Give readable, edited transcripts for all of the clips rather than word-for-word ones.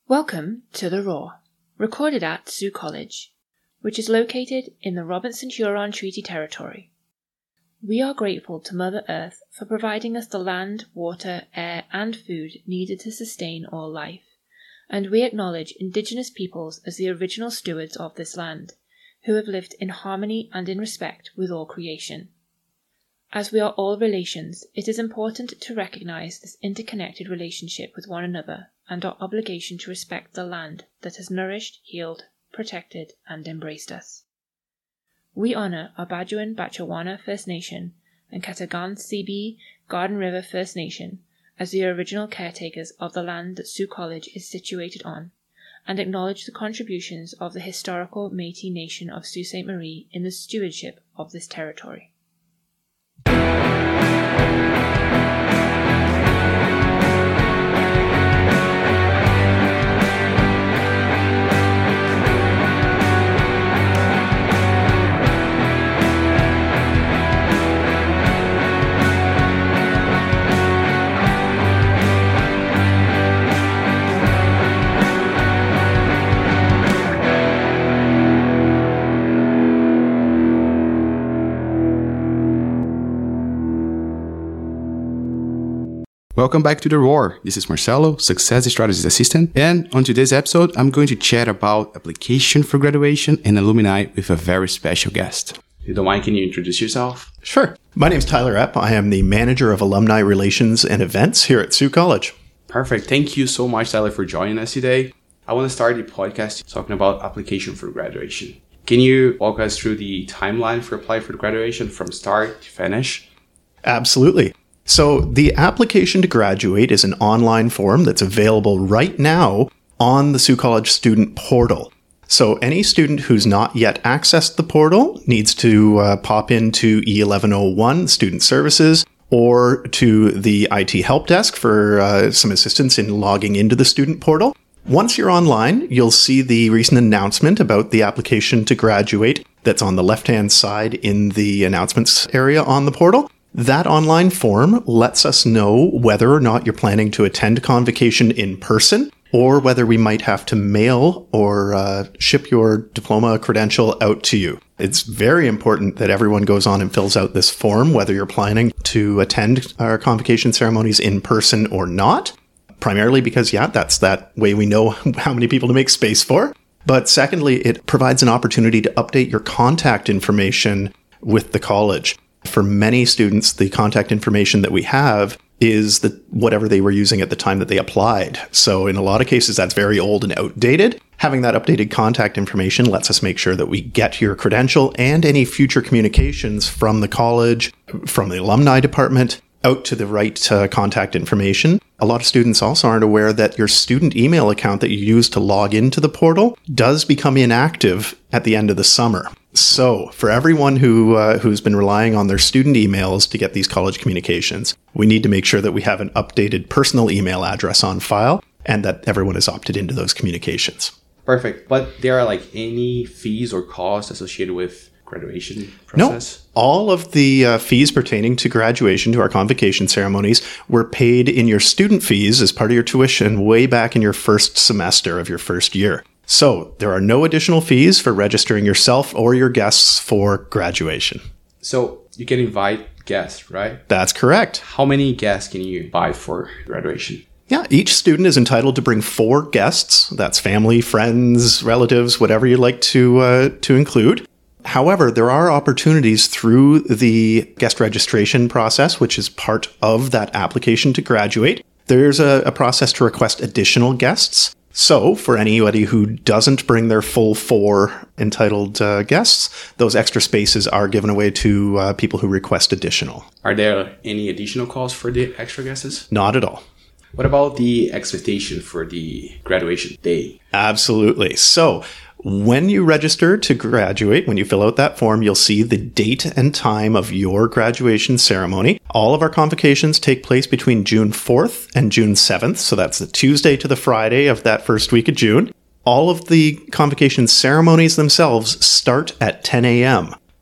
Welcome to The Roar, recorded at Sault College, which is located in the Robinson-Huron Treaty Territory. We are grateful to Mother Earth for providing us the land, water, air, and food needed to sustain all life, and we acknowledge Indigenous peoples as the original stewards of this land, who have lived in harmony and in respect with all creation. As we are all relations, it is important to recognize this interconnected relationship with one another and our obligation to respect the land that has nourished, healed, protected, and embraced us. We honor our Bajuan-Batchewana First Nation and Katagan-Sebi Garden River First Nation as the original caretakers of the land that Sault College is situated on, and acknowledge the contributions of the historical Métis Nation of Sault Ste. Marie in the stewardship of this territory. Welcome back to The Roar. This is Marcelo, Success Strategies Assistant, and on today's episode, I'm going to chat about application for graduation and alumni with a very special guest. If you don't mind, can you introduce yourself? Sure. My name is Tyler Epp. I am the Manager of Alumni Relations and Events here at Sault College. Perfect. Thank you so much, Tyler, for joining us today. I want to start the podcast talking about application for graduation. Can you walk us through the timeline for applying for graduation from start to finish? Absolutely. So the application to graduate is an online form that's available right now on the Sault College student portal. So any student who's not yet accessed the portal needs to pop into E1101 Student Services or to the IT help desk for some assistance in logging into the student portal. Once you're online, you'll see the recent announcement about the application to graduate that's on the left-hand side in the announcements area on the portal. That online form lets us know whether or not you're planning to attend convocation in person or whether we might have to mail or ship your diploma credential out to you. It's very important that everyone goes on and fills out this form, whether you're planning to attend our convocation ceremonies in person or not. Primarily because, that's that way we know how many people to make space for. But secondly, it provides an opportunity to update your contact information with the college. For many students, the contact information that we have is whatever they were using at the time that they applied. So in a lot of cases, that's very old and outdated. Having that updated contact information lets us make sure that we get your credential and any future communications from the college, from the alumni department, out to the right contact information. A lot of students also aren't aware that your student email account that you use to log into the portal does become inactive at the end of the summer. So for everyone who's been relying on their student emails to get these college communications, we need to make sure that we have an updated personal email address on file and that everyone is opted into those communications. Perfect. But there are any fees or costs associated with graduation process? No. All of the fees pertaining to graduation, to our convocation ceremonies, were paid in your student fees as part of your tuition way back in your first semester of your first year. So there are no additional fees for registering yourself or your guests for graduation. So you can invite guests, right? That's correct. How many guests can you invite for graduation? Yeah, each student is entitled to bring 4 guests. That's family, friends, relatives, whatever you'd like to include. However, there are opportunities through the guest registration process, which is part of that application to graduate. There's a process to request additional guests. So for anybody who doesn't bring their full 4 entitled guests, those extra spaces are given away to people who request additional. Are there any additional costs for the extra guests? Not at all. What about the expectation for the graduation day? Absolutely. So when you register to graduate, when you fill out that form, you'll see the date and time of your graduation ceremony. All of our convocations take place between June 4th and June 7th. So that's the Tuesday to the Friday of that first week of June. All of the convocation ceremonies themselves start at 10 a.m.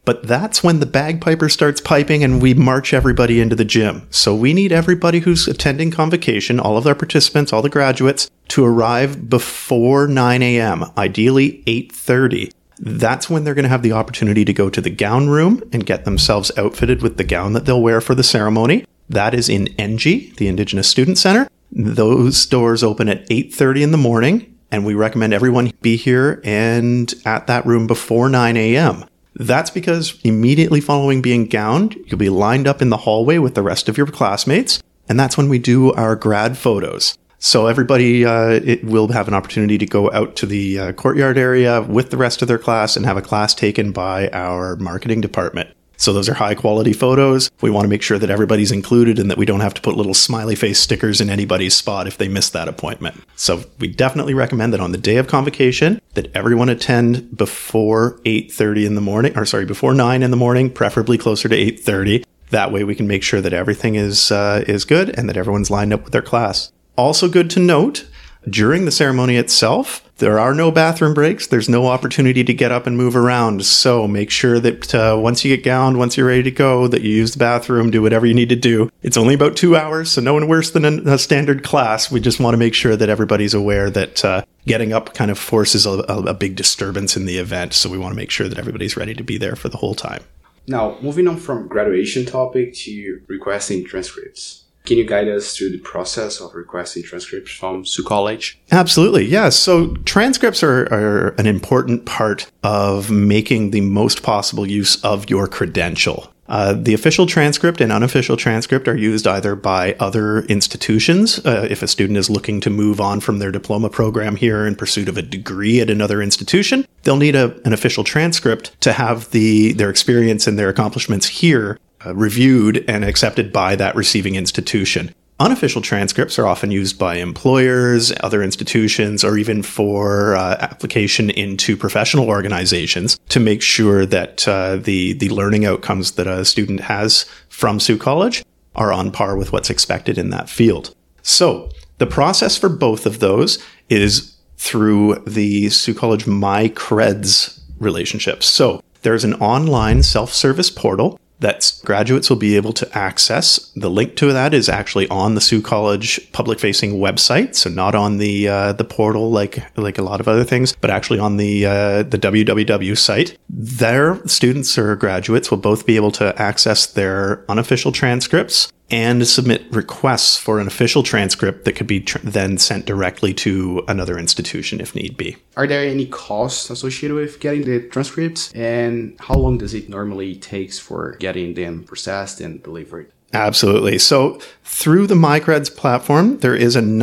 But that's when the bagpiper starts piping and we march everybody into the gym. So we need everybody who's attending Convocation, all of our participants, all the graduates, to arrive before 9 a.m., ideally 8:30. That's when they're going to have the opportunity to go to the gown room and get themselves outfitted with the gown that they'll wear for the ceremony. That is in NG, the Indigenous Student Center. Those doors open at 8:30 in the morning, and we recommend everyone be here and at that room before 9 a.m. That's because immediately following being gowned, you'll be lined up in the hallway with the rest of your classmates, and that's when we do our grad photos. So everybody will have an opportunity to go out to the courtyard area with the rest of their class and have a class taken by our marketing department. So those are high quality photos. We want to make sure that everybody's included and that we don't have to put little smiley face stickers in anybody's spot if they miss that appointment. So we definitely recommend that on the day of Convocation that everyone attend before 8:30 in the morning, before 9 in the morning, preferably closer to 8:30. That way we can make sure that everything is good and that everyone's lined up with their class. Also good to note, during the ceremony itself, there are no bathroom breaks. There's no opportunity to get up and move around. So make sure that once you get gowned, once you're ready to go, that you use the bathroom, do whatever you need to do. It's only about 2 hours, so no one worse than a standard class. We just want to make sure that everybody's aware that getting up kind of forces a big disturbance in the event. So we want to make sure that everybody's ready to be there for the whole time. Now, moving on from graduation topic to requesting transcripts. Can you guide us through the process of requesting transcripts from Sault College? Absolutely, yes. So transcripts are an important part of making the most possible use of your credential. The official transcript and unofficial transcript are used either by other institutions. If a student is looking to move on from their diploma program here in pursuit of a degree at another institution, they'll need an official transcript to have their experience and their accomplishments here reviewed and accepted by that receiving institution. Unofficial transcripts are often used by employers, other institutions, or even for application into professional organizations to make sure that the learning outcomes that a student has from Sault College are on par with what's expected in that field. So the process for both of those is through the Sault College MyCreds relationship. So there's an online self-service portal that graduates will be able to access. The link to that is actually on the Sault College public-facing website, so not on the portal like a lot of other things, but actually on the www site. There, students or graduates will both be able to access their unofficial transcripts and submit requests for an official transcript that could be then sent directly to another institution if need be. Are there any costs associated with getting the transcripts? And how long does it normally take for getting them processed and delivered? Absolutely. So through the MyCreds platform, there is a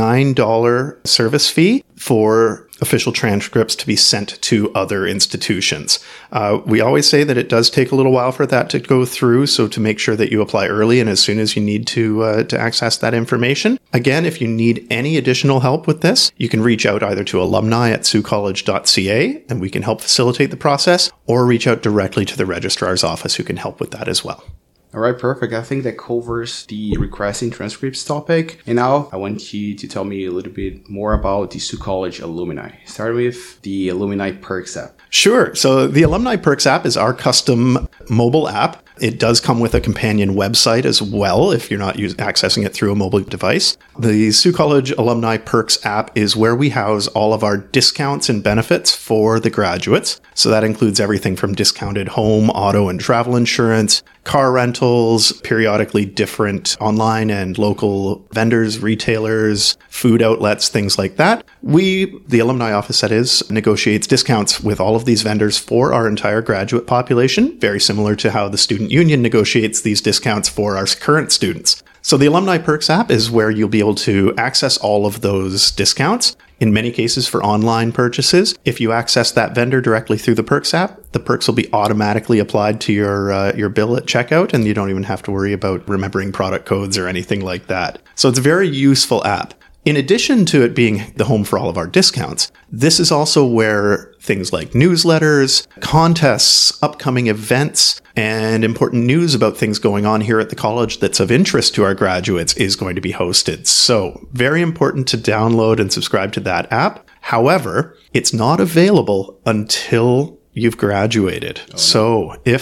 $9 service fee for official transcripts to be sent to other institutions. We always say that it does take a little while for that to go through, so to make sure that you apply early and as soon as you need to access that information. Again, if you need any additional help with this, you can reach out either to alumni@saultcollege.ca and we can help facilitate the process, or reach out directly to the registrar's office who can help with that as well. All right, perfect. I think that covers the requesting transcripts topic. And now I want you to tell me a little bit more about the Sault College alumni. Start with the Alumni Perks app. Sure. So the Alumni Perks app is our custom mobile app. It does come with a companion website as well if you're not accessing it through a mobile device. The Sault College Alumni Perks app is where we house all of our discounts and benefits for the graduates. So that includes everything from discounted home, auto, and travel insurance, car rentals, periodically different online and local vendors, retailers, food outlets, things like that. The alumni office that is, negotiates discounts with all of these vendors for our entire graduate population, very similar to how the student union negotiates these discounts for our current students. So the Alumni Perks app is where you'll be able to access all of those discounts. In many cases for online purchases, if you access that vendor directly through the Perks app, the perks will be automatically applied to your bill at checkout, and you don't even have to worry about remembering product codes or anything like that. So it's a very useful app. In addition to it being the home for all of our discounts, this is also where things like newsletters, contests, upcoming events, and important news about things going on here at the college that's of interest to our graduates is going to be hosted. So very important to download and subscribe to that app. However, it's not available until you've graduated. So if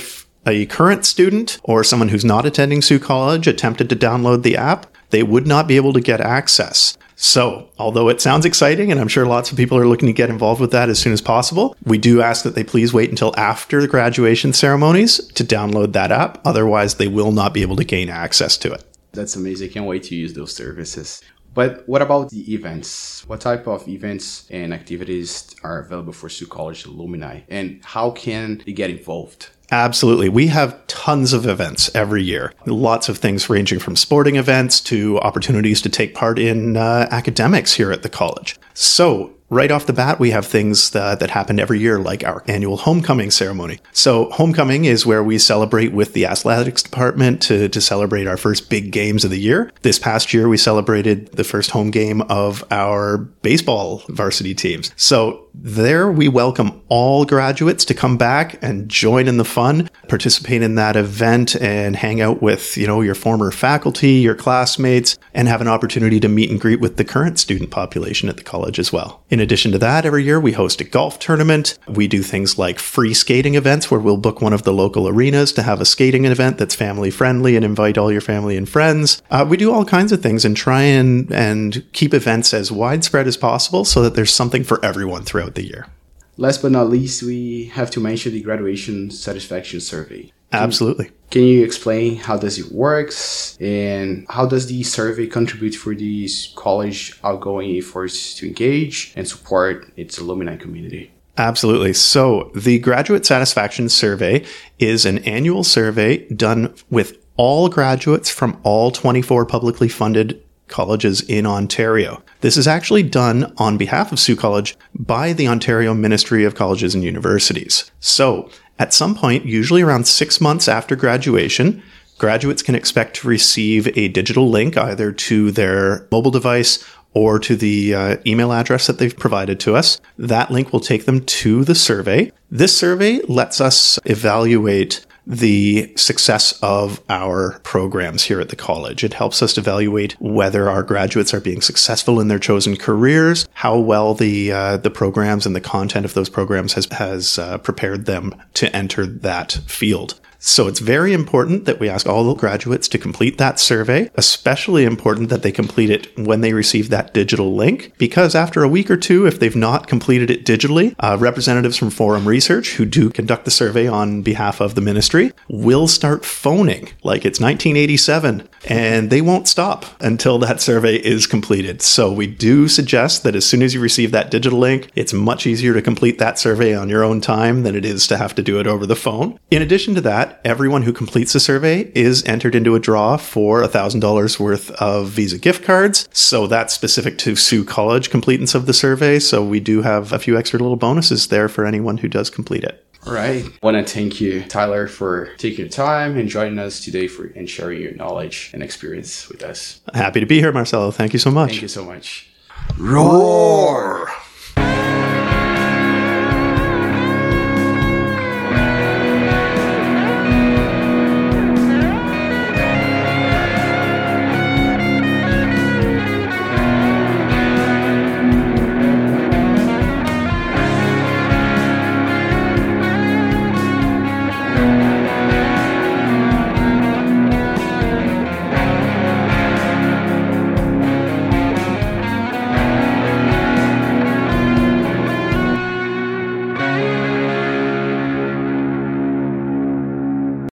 a current student or someone who's not attending Sioux College attempted to download the app, they would not be able to get access. So, although it sounds exciting, and I'm sure lots of people are looking to get involved with that as soon as possible, we do ask that they please wait until after the graduation ceremonies to download that app. Otherwise, they will not be able to gain access to it. That's amazing. I can't wait to use those services. But what about the events? What type of events and activities are available for Sioux College alumni? And how can they get involved? Absolutely. We have tons of events every year. Lots of things ranging from sporting events to opportunities to take part in academics here at the college. So, right off the bat, we have things that happen every year, like our annual homecoming ceremony. So homecoming is where we celebrate with the athletics department to celebrate our first big games of the year. This past year, we celebrated the first home game of our baseball varsity teams. So there we welcome all graduates to come back and join in the fun, participate in that event and hang out with, your former faculty, your classmates, and have an opportunity to meet and greet with the current student population at the college as well. In addition to that, every year we host a golf tournament. We do things like free skating events where we'll book one of the local arenas to have a skating event that's family friendly and invite all your family and friends. We do all kinds of things and try and keep events as widespread as possible so that there's something for everyone throughout the year. Last but not least, we have to mention the graduation satisfaction survey. Absolutely. Can you explain how does it works and how does the survey contribute for these college outgoing efforts to engage and support its alumni community? Absolutely. So the Graduate Satisfaction Survey is an annual survey done with all graduates from all 24 publicly funded colleges in Ontario. This is actually done on behalf of Sioux College by the Ontario Ministry of Colleges and Universities. So at some point, usually around 6 months after graduation, graduates can expect to receive a digital link either to their mobile device or to the email address that they've provided to us. That link will take them to the survey. This survey lets us evaluate the success of our programs here at the college. It helps us evaluate whether our graduates are being successful in their chosen careers, how well the programs and the content of those programs has prepared them to enter that field. So it's very important that we ask all the graduates to complete that survey, especially important that they complete it when they receive that digital link, because after a week or two, if they've not completed it digitally, representatives from Forum Research, who do conduct the survey on behalf of the ministry, will start phoning like it's 1987, and they won't stop until that survey is completed. So we do suggest that as soon as you receive that digital link, it's much easier to complete that survey on your own time than it is to have to do it over the phone. In addition to that, everyone who completes the survey is entered into a draw for $1,000 worth of Visa gift cards. So that's specific to Sioux College completance of the survey. So we do have a few extra little bonuses there for anyone who does complete it. All right. I want to thank you, Tyler, for taking the time and joining us today and sharing your knowledge and experience with us. Happy to be here, Marcelo. Thank you so much. Thank you so much. Roar!